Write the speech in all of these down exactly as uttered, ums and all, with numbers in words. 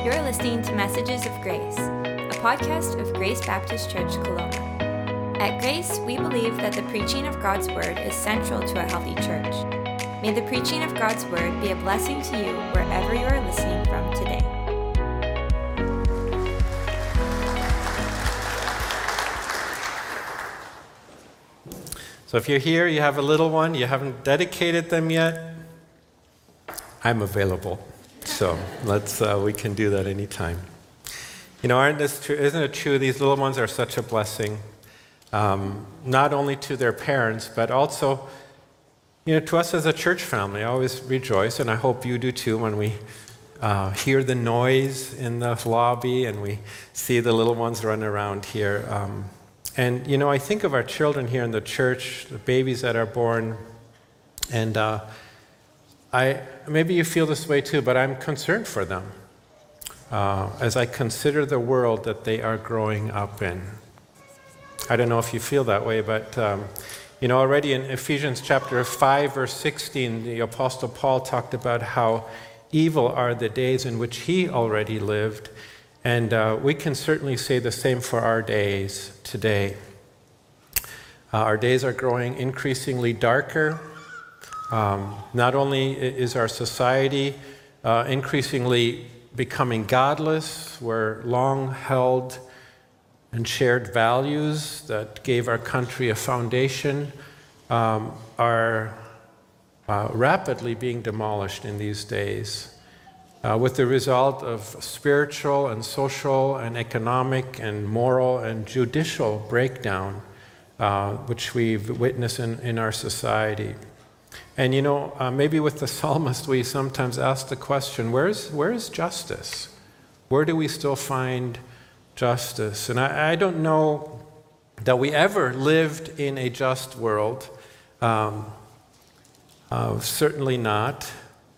You're listening to Messages of Grace, a podcast of Grace Baptist Church, Kelowna. At Grace, we believe that the preaching of God's Word is central to a healthy church. May the preaching of God's Word be a blessing to you wherever you are listening from today. So if you're here, you have a little one, you haven't dedicated them yet, I'm available. So let's uh, we can do that anytime. You know, aren't this true? Isn't it true? These little ones are such a blessing, um, not only to their parents, but also, you know, to us as a church family. I always rejoice, and I hope you do too, when we uh, hear the noise in the lobby and we see the little ones run around here. Um, and you know, I think of our children here in the church, the babies that are born, and uh, I maybe you feel this way too, but I'm concerned for them uh, as I consider the world that they are growing up in. I don't know if you feel that way, but um, you know, already in Ephesians chapter five, verse sixteen, the Apostle Paul talked about how evil are the days in which he already lived, and uh, we can certainly say the same for our days today. Uh, our days are growing increasingly darker. Um, not only is our society uh, increasingly becoming godless, where long-held and shared values that gave our country a foundation um, are uh, rapidly being demolished in these days, uh, with the result of spiritual and social and economic and moral and judicial breakdown, uh, which we've witnessed in, in our society. And you know, uh, maybe with the psalmist, we sometimes ask the question, where's, where's justice? Where do we still find justice? And I, I don't know that we ever lived in a just world. Um, uh, certainly not.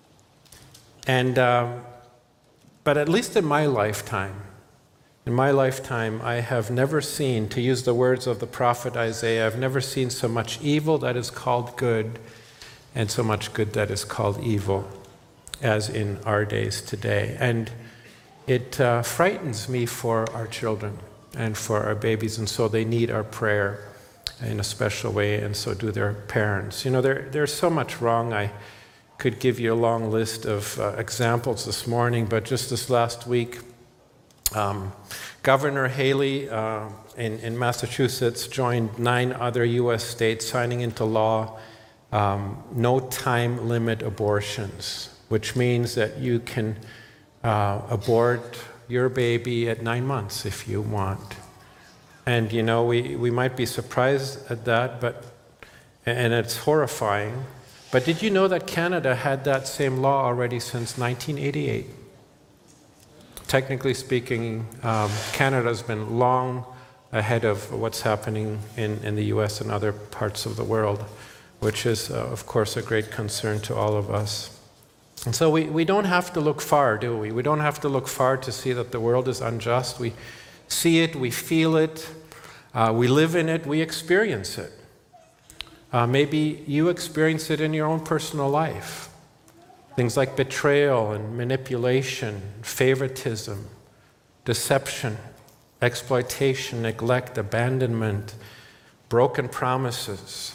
And, um, but at least in my lifetime, in my lifetime, I have never seen, to use the words of the prophet Isaiah, I've never seen so much evil that is called good and so much good that is called evil as in our days today. And it uh, frightens me for our children and for our babies, and so they need our prayer in a special way, and so do their parents. You know, there, there's so much wrong. I could give you a long list of uh, examples this morning, but just this last week, um, Governor Haley uh, in, in Massachusetts joined nine other U S states signing into law Um, no time limit abortions, which means that you can uh, abort your baby at nine months if you want. And you know, we, we might be surprised at that, but and it's horrifying. But did you know that Canada had that same law already since nineteen eighty-eight? Technically speaking, um, Canada's been long ahead of what's happening in, in the U S and other parts of the world, which is, uh, of course, a great concern to all of us. And so we, we don't have to look far, do we? We don't have to look far to see that the world is unjust. We see it, we feel it, uh, we live in it, we experience it. Uh, maybe you experience it in your own personal life. Things like betrayal and manipulation, favoritism, deception, exploitation, neglect, abandonment, broken promises.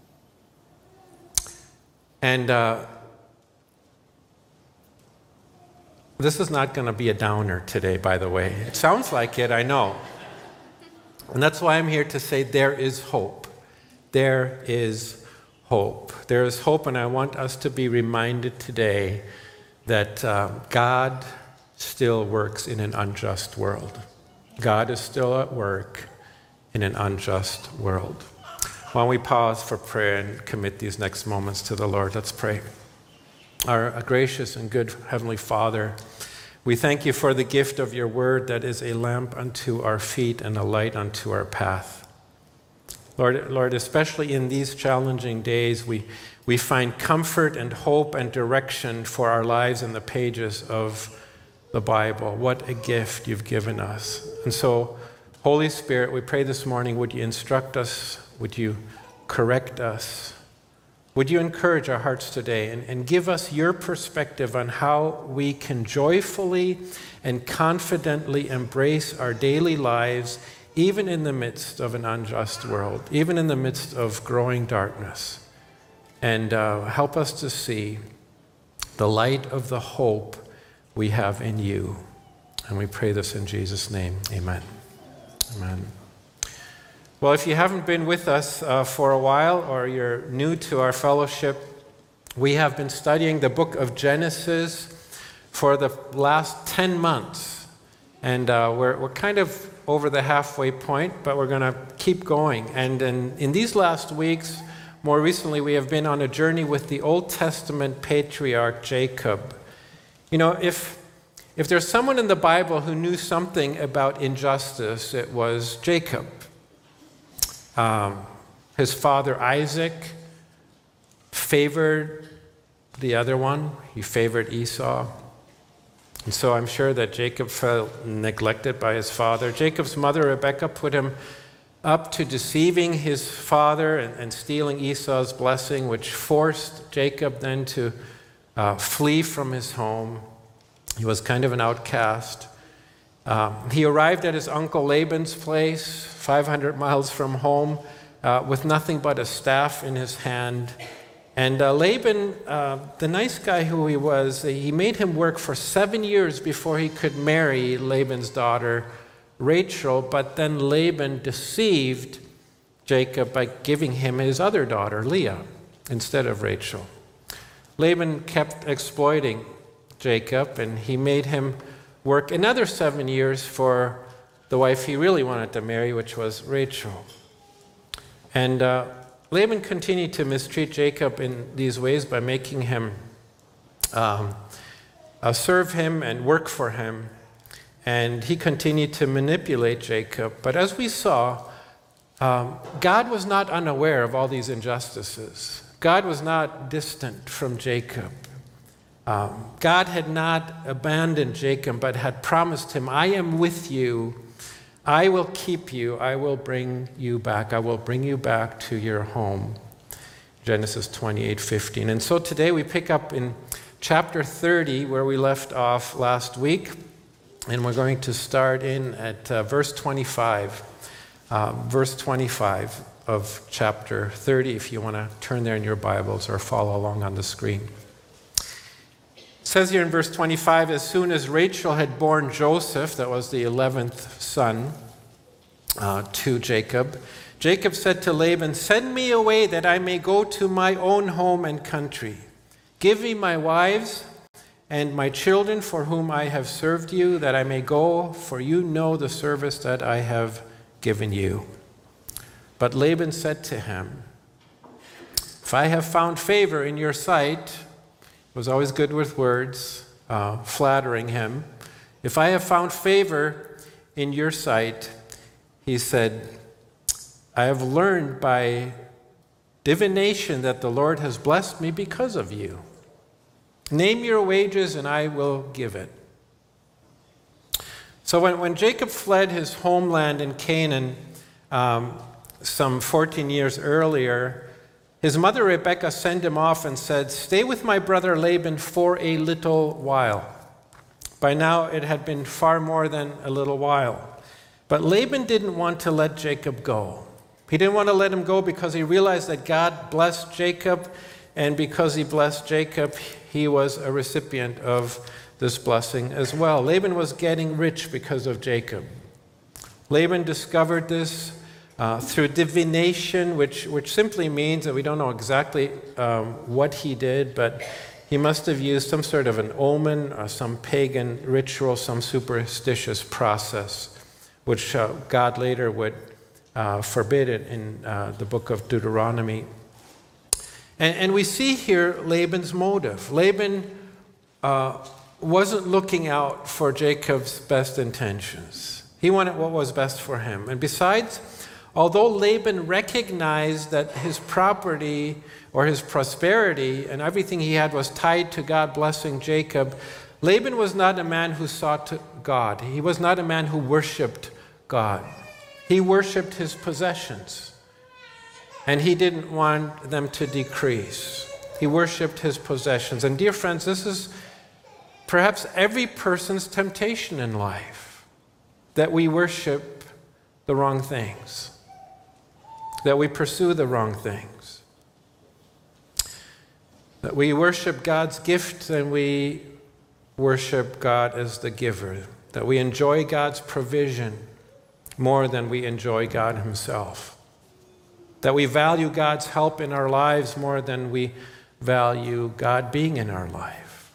And uh, this is not going to be a downer today, by the way. It sounds like it, I know. And that's why I'm here to say there is hope. There is hope. There is hope, and I want us to be reminded today that uh, God still works in an unjust world. God is still at work in an unjust world. Why don't we pause for prayer and commit these next moments to the Lord? Let's pray. Our gracious and good Heavenly Father, we thank you for the gift of your word that is a lamp unto our feet and a light unto our path. Lord, Lord, especially in these challenging days, we, we find comfort and hope and direction for our lives in the pages of the Bible. What a gift you've given us. And so, Holy Spirit, we pray this morning, would you instruct us? Would you correct us? Would you encourage our hearts today and, and give us your perspective on how we can joyfully and confidently embrace our daily lives, even in the midst of an unjust world, even in the midst of growing darkness, and uh, help us to see the light of the hope we have in you. And we pray this in Jesus' name. Amen. Amen. Well, if you haven't been with us uh, for a while, or you're new to our fellowship, we have been studying the book of Genesis for the last ten months. And uh, we're, we're kind of over the halfway point, but we're going to keep going. And in, in these last weeks, more recently, we have been on a journey with the Old Testament patriarch Jacob. You know, if, if there's someone in the Bible who knew something about injustice, it was Jacob. Um, his father Isaac favored the other one. He favored Esau. And so I'm sure that Jacob felt neglected by his father. Jacob's mother Rebekah put him up to deceiving his father and, and stealing Esau's blessing, which forced Jacob then to uh, flee from his home. He was kind of an outcast. Um, he arrived at his uncle Laban's place, five hundred miles from home, uh, with nothing but a staff in his hand. And uh, Laban, uh, the nice guy who he was, he made him work for seven years before he could marry Laban's daughter, Rachel. But then Laban deceived Jacob by giving him his other daughter, Leah, instead of Rachel. Laban kept exploiting Jacob, and he made him work another seven years for the wife he really wanted to marry, which was Rachel. And uh, Laban continued to mistreat Jacob in these ways by making him um, uh, serve him and work for him. And he continued to manipulate Jacob. But as we saw, um, God was not unaware of all these injustices. God was not distant from Jacob. Um, God had not abandoned Jacob, but had promised him, I am with you. I will keep you. I will bring you back. I will bring you back to your home. Genesis twenty-eight fifteen. And so today we pick up in chapter thirty, where we left off last week. And we're going to start in at uh, verse twenty-five. Uh, verse twenty-five of chapter thirty, if you want to turn there in your Bibles or follow along on the screen. It says here in verse twenty-five, as soon as Rachel had borne Joseph, that was the eleventh son, uh, to Jacob, Jacob said to Laban, send me away that I may go to my own home and country. Give me my wives and my children for whom I have served you, that I may go, for you know the service that I have given you. But Laban said to him, if I have found favor in your sight, was always good with words, uh, flattering him. If I have found favor in your sight, he said, I have learned by divination that the Lord has blessed me because of you. Name your wages and I will give it. So when, when Jacob fled his homeland in Canaan um, some fourteen years earlier, his mother Rebekah sent him off and said, stay with my brother Laban for a little while. By now it had been far more than a little while. But Laban didn't want to let Jacob go. He didn't want to let him go because he realized that God blessed Jacob, and because he blessed Jacob, he was a recipient of this blessing as well. Laban was getting rich because of Jacob. Laban discovered this Uh, through divination, which, which simply means that we don't know exactly um, what he did, but he must have used some sort of an omen or some pagan ritual, some superstitious process, which uh, God later would uh, forbid it in uh, the book of Deuteronomy. And, and we see here Laban's motive. Laban uh, wasn't looking out for Jacob's best intentions. He wanted what was best for him. And besides, although Laban recognized that his property or his prosperity and everything he had was tied to God blessing Jacob, Laban was not a man who sought God. He was not a man who worshiped God. He worshiped his possessions. and he didn't want them to decrease. He worshiped his possessions. And dear friends, this is perhaps every person's temptation in life, that we worship the wrong things, that we pursue the wrong things, that we worship God's gift and we worship God as the giver, that we enjoy God's provision more than we enjoy God himself, that we value God's help in our lives more than we value God being in our life.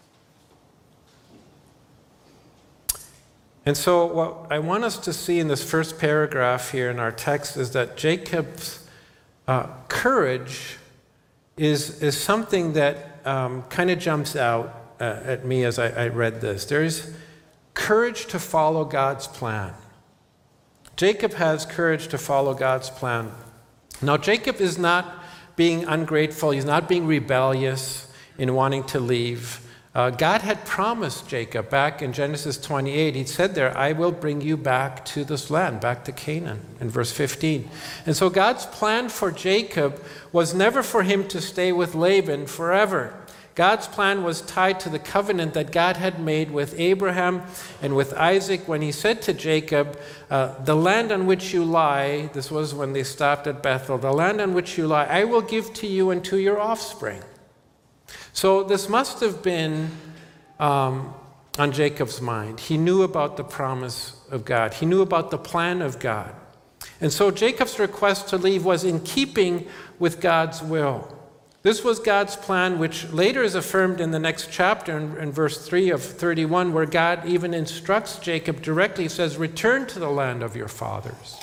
And so what I want us to see in this first paragraph here in our text is that Jacob's uh, courage is, is something that um, kind of jumps out uh, at me as I, I read this. There's courage to follow God's plan. Jacob has courage to follow God's plan. Now, Jacob is not being ungrateful. He's not being rebellious in wanting to leave. Uh, God had promised Jacob back in Genesis twenty-eight. He said there, I will bring you back to this land, back to Canaan, in verse fifteen. And so God's plan for Jacob was never for him to stay with Laban forever. God's plan was tied to the covenant that God had made with Abraham and with Isaac when he said to Jacob, uh, the land on which you lie, this was when they stopped at Bethel, the land on which you lie, I will give to you and to your offspring. So this must have been um, on Jacob's mind. He knew about the promise of God. He knew about the plan of God. And so Jacob's request to leave was in keeping with God's will. This was God's plan, which later is affirmed in the next chapter, in, in verse three of thirty-one, where God even instructs Jacob directly. He says, return to the land of your fathers.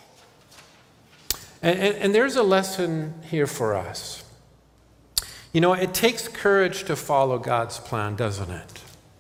And, and, and there's a lesson here for us. You know, it takes courage to follow God's plan, doesn't it?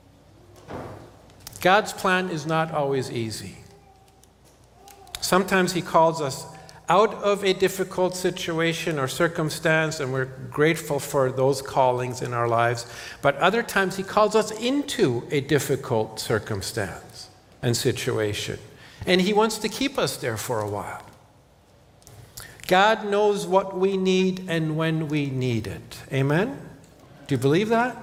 God's plan is not always easy. Sometimes he calls us out of a difficult situation or circumstance, and we're grateful for those callings in our lives. But other times he calls us into a difficult circumstance and situation. And he wants to keep us there for a while. God knows what we need and when we need it. Amen? Do you believe that?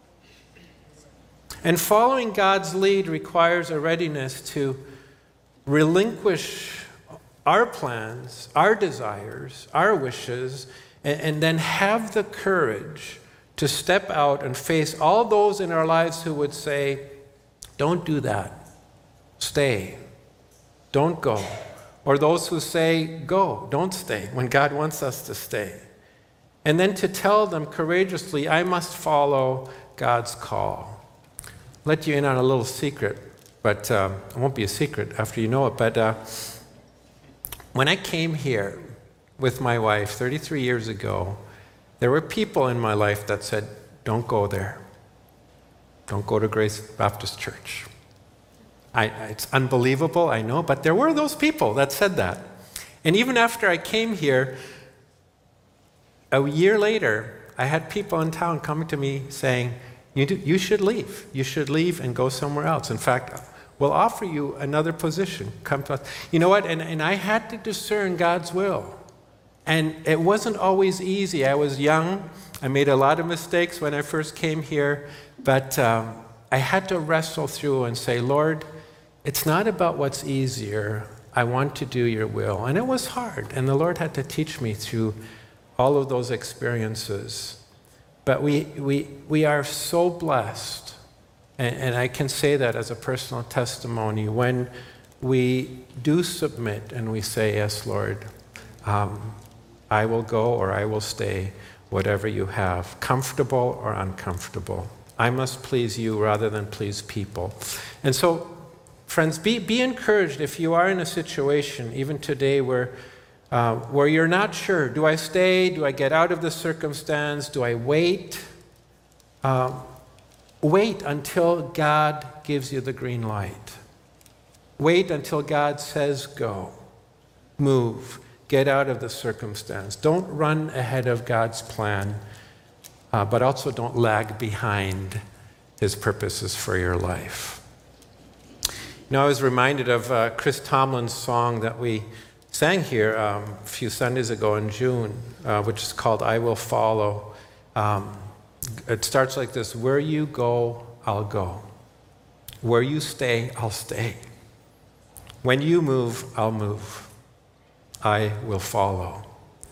And following God's lead requires a readiness to relinquish our plans, our desires, our wishes, and, and then have the courage to step out and face all those in our lives who would say, don't do that, stay, don't go. Or those who say, go, don't stay, when God wants us to stay. And then to tell them courageously, I must follow God's call. Let you in on a little secret, but um, it won't be a secret after you know it, but uh, when I came here with my wife thirty-three years ago, there were people in my life that said, don't go there. Don't go to Grace Baptist Church. I, it's unbelievable, I know, but there were those people that said that. And even after I came here, a year later, I had people in town coming to me saying, you, do, you should leave. You should leave and go somewhere else. In fact, we'll offer you another position. Come to us. You know what? And, and I had to discern God's will. And it wasn't always easy. I was young. I made a lot of mistakes when I first came here. But um, I had to wrestle through and say, Lord, it's not about what's easier. I want to do your will. And it was hard. And the Lord had to teach me through all of those experiences. But we, we, we are so blessed. And, and I can say that as a personal testimony, when we do submit and we say, yes, Lord, um, I will go or I will stay, whatever you have, comfortable or uncomfortable. I must please you rather than please people. And so, friends, be, be encouraged if you are in a situation, even today, where, uh, where you're not sure, do I stay? Do I get out of this circumstance? Do I wait? Uh, Wait until God gives you the green light. Wait until God says go. Move. Get out of the circumstance. Don't run ahead of God's plan, uh, but also don't lag behind his purposes for your life. You know, I was reminded of uh, Chris Tomlin's song that we sang here um, a few Sundays ago in June, uh, which is called I Will Follow. Um, it starts like this: where you go, I'll go. Where you stay, I'll stay. When you move, I'll move. I will follow.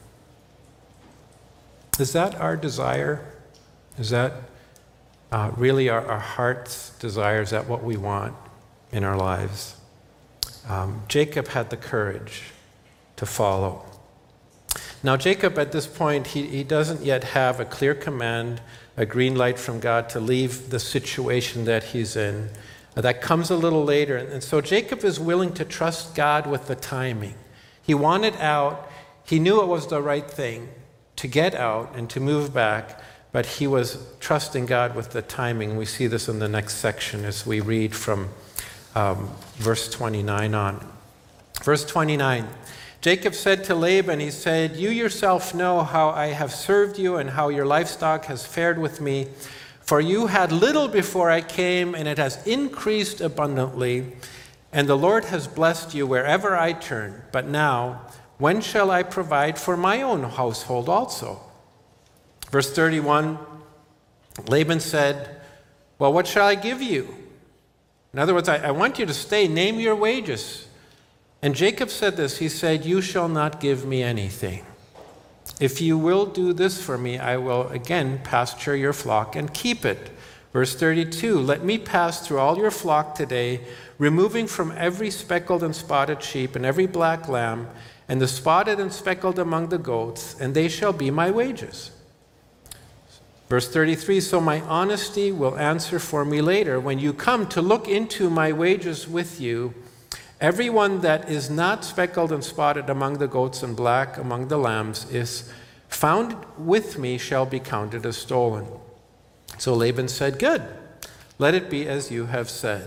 Is that our desire? Is that uh, really our, our heart's desire? Is that what we want in our lives? Um, Jacob had the courage to follow. Now, Jacob, at this point, he, he doesn't yet have a clear command, a green light from God to leave the situation that he's in. Uh, that comes a little later. And, and so Jacob is willing to trust God with the timing. He wanted out. He knew it was the right thing to get out and to move back, but he was trusting God with the timing. We see this in the next section as we read from um, verse twenty-nine on. Verse twenty-nine, Jacob said to Laban, he said, "You yourself know how I have served you and how your livestock has fared with me. For you had little before I came, and it has increased abundantly. And the Lord has blessed you wherever I turn. But now, when shall I provide for my own household also?" Verse thirty-one, Laban said, "Well, what shall I give you?" In other words, I, I want you to stay. Name your wages. And Jacob said this. He said, "You shall not give me anything. If you will do this for me, I will again pasture your flock and keep it." Verse thirty-two, "Let me pass through all your flock today, removing from every speckled and spotted sheep and every black lamb, and the spotted and speckled among the goats, and they shall be my wages." Verse thirty-three, "So my honesty will answer for me later. When you come to look into my wages with you, everyone that is not speckled and spotted among the goats and black among the lambs is found with me shall be counted as stolen." So Laban said, "Good, let it be as you have said."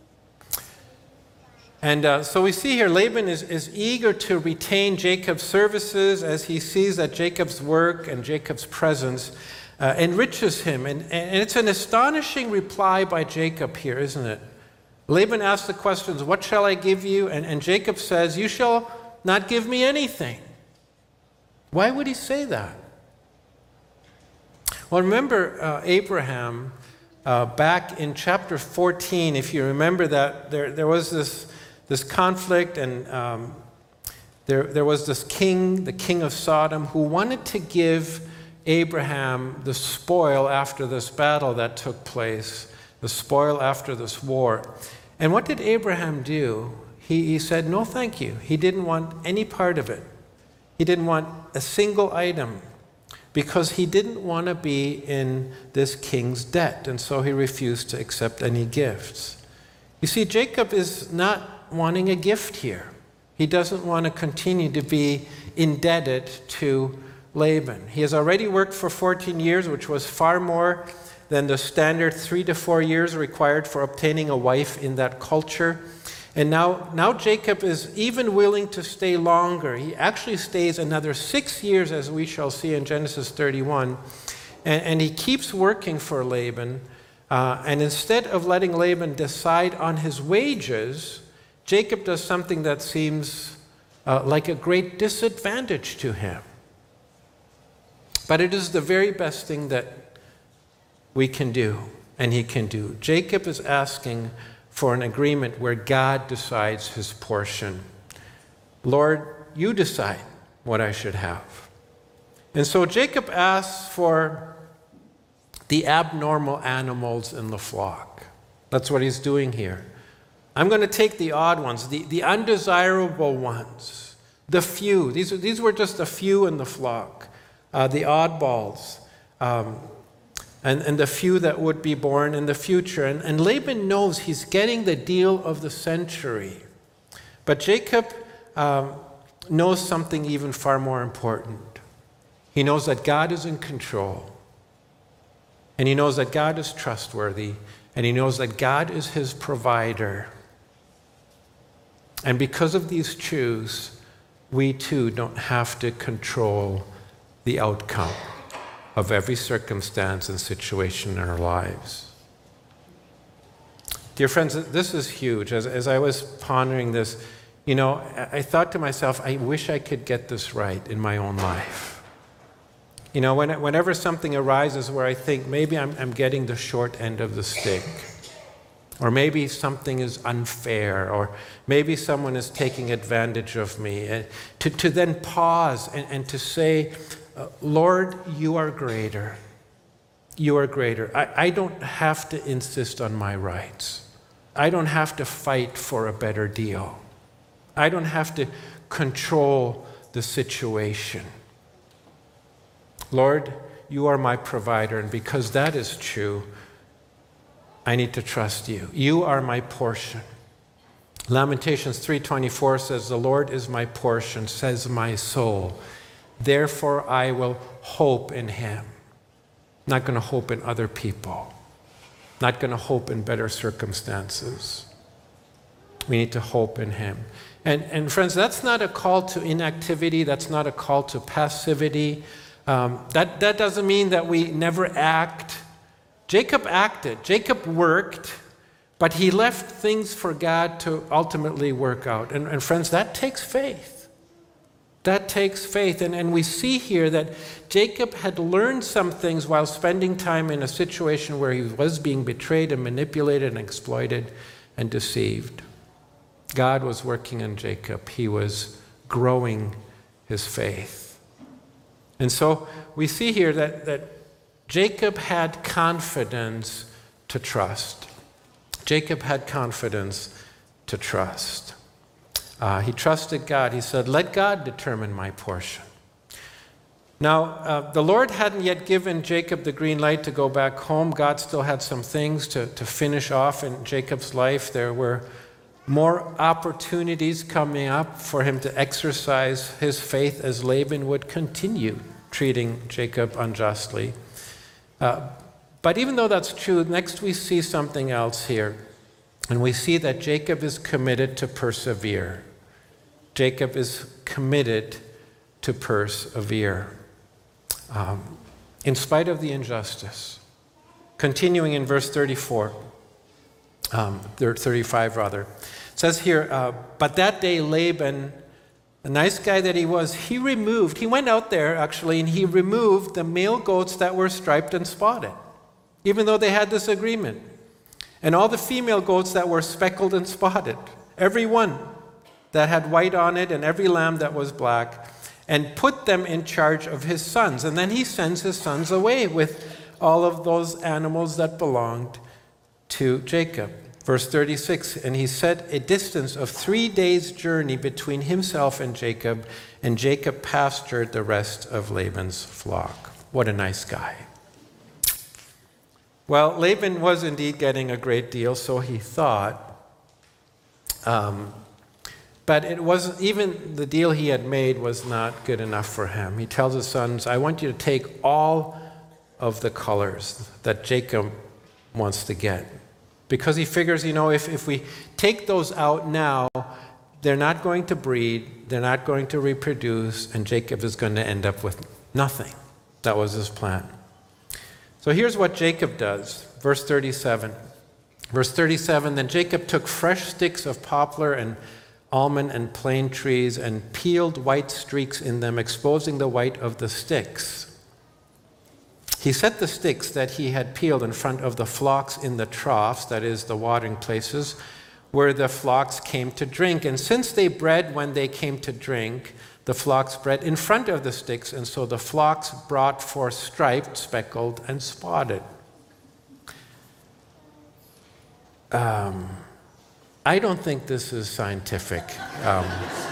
And uh, so we see here Laban is, is eager to retain Jacob's services as he sees that Jacob's work and Jacob's presence uh, enriches him. And, and it's an astonishing reply by Jacob here, isn't it? Laban asks the questions, "What shall I give you?" And, and Jacob says, "You shall not give me anything." Why would he say that? Well, remember uh, Abraham uh, back in chapter fourteen, if you remember that, there, there was this This conflict, and um, there, there was this king, the king of Sodom, who wanted to give Abraham the spoil after this battle that took place, the spoil after this war. And what did Abraham do? He, he said, "No, thank you." He didn't want any part of it. He didn't want a single item because he didn't want to be in this king's debt, and so he refused to accept any gifts. You see, Jacob is not wanting a gift here. He doesn't want to continue to be indebted to Laban. He has already worked for fourteen years, which was far more than the standard three to four years required for obtaining a wife in that culture. And now, now Jacob is even willing to stay longer. He actually stays another six years, as we shall see in Genesis thirty-one. And, and he keeps working for Laban. Uh, and instead of letting Laban decide on his wages, Jacob does something that seems uh, like a great disadvantage to him. But it is the very best thing that we can do, and he can do. Jacob is asking for an agreement where God decides his portion. "Lord, you decide what I should have." And so Jacob asks for the abnormal animals in the flock. That's what he's doing here. "I'm going to take the odd ones, the, the undesirable ones, the few." These, these were just a few in the flock, uh, the oddballs, um, and, and the few that would be born in the future. And, and Laban knows he's getting the deal of the century. But Jacob um, knows something even far more important. He knows that God is in control. And he knows that God is trustworthy. And he knows that God is his provider. And because of these truths, we too don't have to control the outcome of every circumstance and situation in our lives. Dear friends, this is huge. As, as I was pondering this, You know, I, I thought to myself, I wish I could get this right in my own life. You know, when, whenever something arises where I think maybe I'm, I'm getting the short end of the stick, or maybe something is unfair, or maybe someone is taking advantage of me, and to, to then pause and, and to say, uh, Lord, you are greater. You are greater. I, I don't have to insist on my rights. I don't have to fight for a better deal. I don't have to control the situation. Lord, you are my provider, and because that is true, I need to trust you. You are my portion. Lamentations three twenty-four says, the Lord is my portion, says my soul. Therefore I will hope in him. Not going to hope in other people. Not going to hope in better circumstances. We need to hope in him. And, and friends, that's not a call to inactivity. That's not a call to passivity. Um, that, that doesn't mean that we never act. Jacob acted. Jacob worked, but he left things for God to ultimately work out. And, and friends, that takes faith. That takes faith. And, and we see here that Jacob had learned some things while spending time in a situation where he was being betrayed and manipulated and exploited and deceived. God was working on Jacob. He was growing his faith. And so we see here that, that Jacob had confidence to trust. Jacob had confidence to trust. Uh, he trusted God. He said, let God determine my portion. Now, uh, the Lord hadn't yet given Jacob the green light to go back home. God still had some things to, to finish off in Jacob's life. There were more opportunities coming up for him to exercise his faith as Laban would continue treating Jacob unjustly. Uh, but even though that's true, next we see something else here. And we see that Jacob is committed to persevere. Jacob is committed to persevere. Um, in spite of the injustice. Continuing in verse thirty-four, um, thirty-five rather. It says here, uh, but that day Laban, the nice guy that he was, he removed, he went out there actually, and he removed the male goats that were striped and spotted, even though they had this agreement. And all the female goats that were speckled and spotted, every one that had white on it, and every lamb that was black, and put them in charge of his sons. And then he sends his sons away with all of those animals that belonged to Jacob. Verse thirty-six, and he set a distance of three days' journey between himself and Jacob, and Jacob pastured the rest of Laban's flock. What a nice guy. Well, Laban was indeed getting a great deal, so he thought. Um, but it wasn't, even the deal he had made was not good enough for him. He tells his sons, I want you to take all of the colors that Jacob wants to get. Because he figures, you know, if, if we take those out now, they're not going to breed, they're not going to reproduce, and Jacob is going to end up with nothing. That was his plan. So here's what Jacob does, verse thirty-seven. Verse thirty-seven, then Jacob took fresh sticks of poplar and almond and plane trees and peeled white streaks in them, exposing the white of the sticks. He set the sticks that he had peeled in front of the flocks in the troughs, that is, the watering places, where the flocks came to drink. And since they bred when they came to drink, the flocks bred in front of the sticks, and so the flocks brought forth striped, speckled, and spotted. Um, I don't think this is scientific. Um,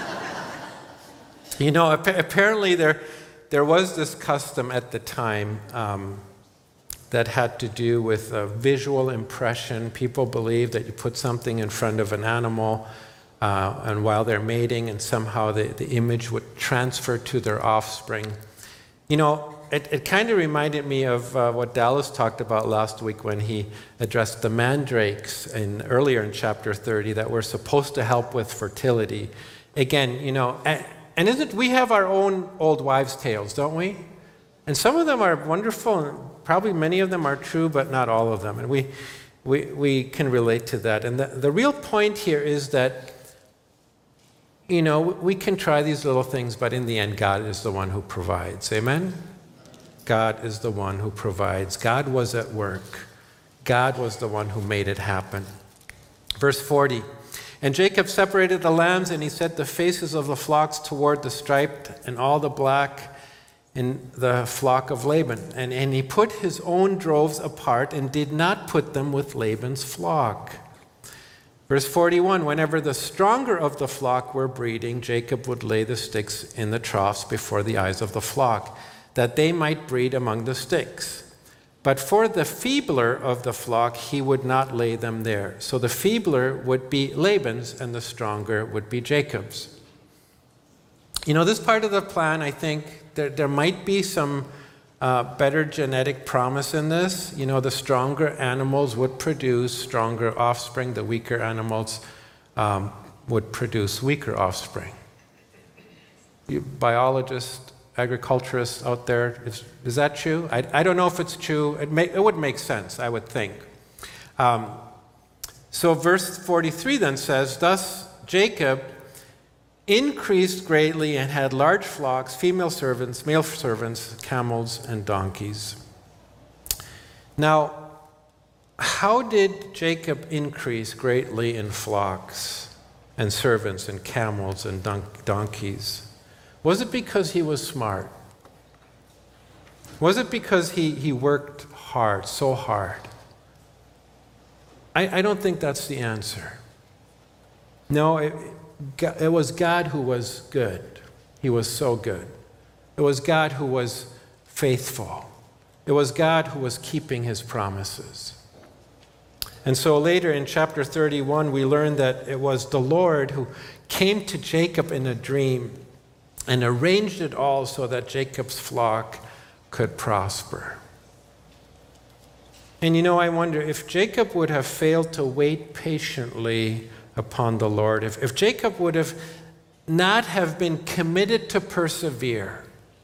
you know, apparently there, there was this custom at the time um, that had to do with a visual impression. People believed that you put something in front of an animal, uh, and while they're mating, and somehow the, the image would transfer to their offspring. You know, it, it kind of reminded me of uh, what Dallas talked about last week when he addressed the mandrakes in, earlier in chapter thirty that were supposed to help with fertility. Again, you know, and, and isn't we have our own old wives' tales, don't we? And some of them are wonderful, and probably many of them are true, but not all of them. And we we, we can relate to that. And the, the real point here is that you know, we can try these little things, but in the end, God is the one who provides. Amen? God is the one who provides. God was at work. God was the one who made it happen. Verse forty, and Jacob separated the lambs, and he set the faces of the flocks toward the striped and all the black in the flock of Laban. And, and he put his own droves apart and did not put them with Laban's flock. Verse forty-one, whenever the stronger of the flock were breeding, Jacob would lay the sticks in the troughs before the eyes of the flock, that they might breed among the sticks. But for the feebler of the flock, he would not lay them there. So the feebler would be Laban's, and the stronger would be Jacob's. You know, this part of the plan, I think, there, there might be some uh, better genetic promise in this. You know, the stronger animals would produce stronger offspring. The weaker animals um, would produce weaker offspring. You biologists, agriculturists out there, is, is that true? I, I don't know if it's true. It, may, it would make sense, I would think. Um, so verse forty-three then says, thus Jacob increased greatly and had large flocks, female servants, male servants, camels, and donkeys. Now, how did Jacob increase greatly in flocks and servants and camels and don- donkeys? Was it because he was smart? Was it because he, he worked hard, so hard? I, I don't think that's the answer. No, it, it was God who was good. He was so good. It was God who was faithful. It was God who was keeping his promises. And so later in chapter thirty-one, we learn that it was the Lord who came to Jacob in a dream and arranged it all so that Jacob's flock could prosper. And you know, I wonder if Jacob would have failed to wait patiently upon the Lord, if, if Jacob would have not have been committed to persevere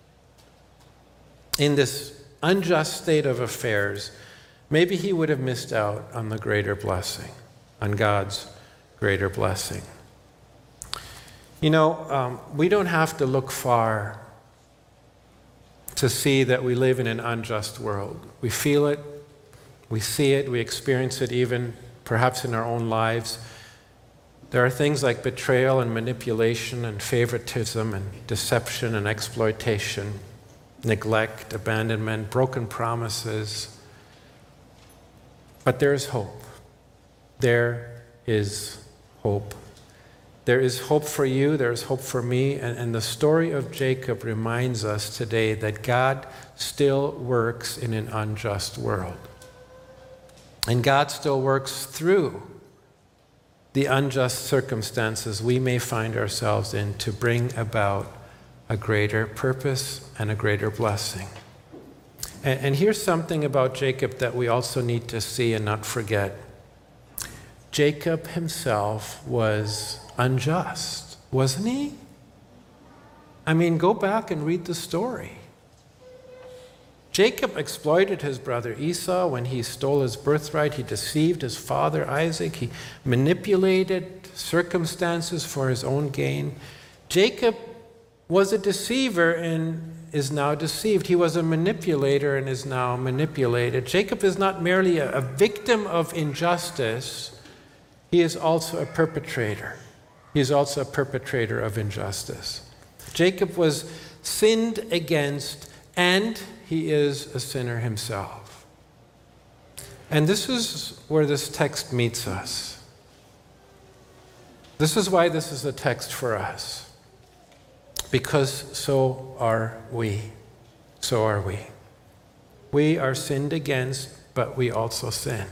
in this unjust state of affairs, maybe he would have missed out on the greater blessing, on God's greater blessing. You know, um, we don't have to look far to see that we live in an unjust world. We feel it, we see it, we experience it even perhaps in our own lives. There are things like betrayal and manipulation and favoritism and deception and exploitation, neglect, abandonment, broken promises. But there is hope. There is hope. There is hope for you, there is hope for me, and, and the story of Jacob reminds us today that God still works in an unjust world. And God still works through the unjust circumstances we may find ourselves in to bring about a greater purpose and a greater blessing. And, and here's something about Jacob that we also need to see and not forget. Jacob himself was unjust, wasn't he? I mean, go back and read the story. Jacob exploited his brother Esau when he stole his birthright. He deceived his father Isaac. He manipulated circumstances for his own gain. Jacob was a deceiver and is now deceived. He was a manipulator and is now manipulated. Jacob is not merely a, a victim of injustice, he is also a perpetrator. He is also a perpetrator of injustice. Jacob was sinned against, and he is a sinner himself. And this is where this text meets us. This is why this is a text for us. Because so are we. So are we. We are sinned against, but we also sin.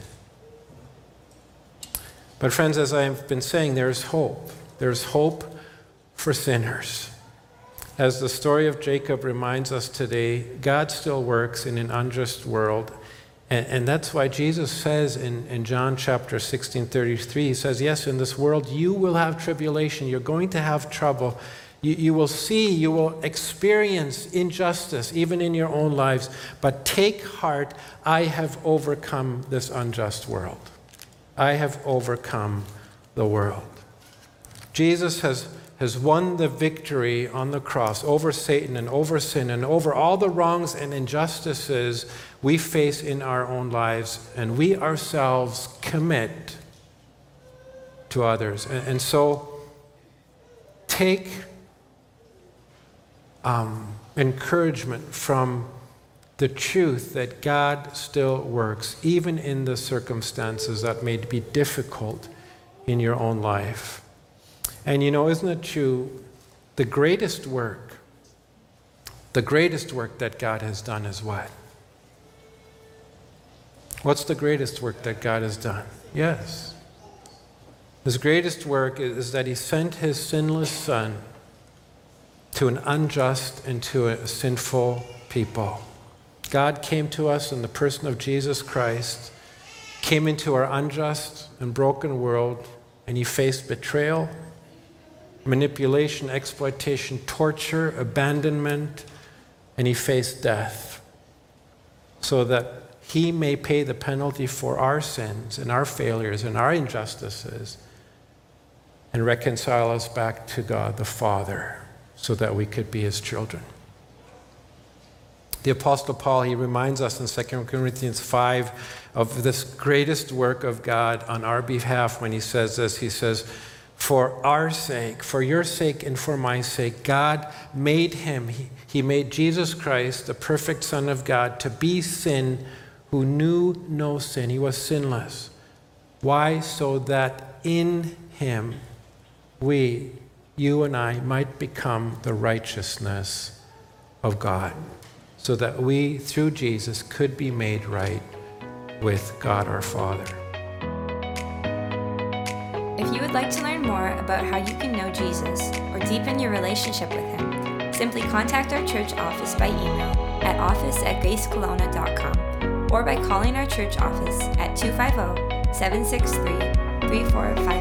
But friends, as I've been saying, there's hope. There's hope for sinners. As the story of Jacob reminds us today, God still works in an unjust world. And, and that's why Jesus says in, in John chapter sixteen thirty-three, he says, yes, in this world you will have tribulation. You're going to have trouble. You, you will see, you will experience injustice, even in your own lives. But take heart, I have overcome this unjust world. I have overcome the world. Jesus has has won the victory on the cross over Satan and over sin and over all the wrongs and injustices we face in our own lives, and we ourselves commit to others. And, and so take um, encouragement from the truth that God still works, even in the circumstances that may be difficult in your own life. And you know, isn't it true? The greatest work, the greatest work that God has done is what? What's the greatest work that God has done? Yes. His greatest work is that he sent his sinless Son to an unjust and to a sinful people. God came to us in the person of Jesus Christ, came into our unjust and broken world, and he faced betrayal, manipulation, exploitation, torture, abandonment, and he faced death so that he may pay the penalty for our sins and our failures and our injustices and reconcile us back to God the Father so that we could be his children. The Apostle Paul, he reminds us in Second Corinthians five of this greatest work of God on our behalf when he says this. He says, for our sake, for your sake and for my sake, God made him, he, he made Jesus Christ, the perfect Son of God, to be sin who knew no sin. He was sinless. Why? So that in him we, you and I, might become the righteousness of God, so that we, through Jesus, could be made right with God our Father. If you would like to learn more about how you can know Jesus or deepen your relationship with him, simply contact our church office by email at office at grace kelowna dot com or by calling our church office at two five zero, seven six three, three four five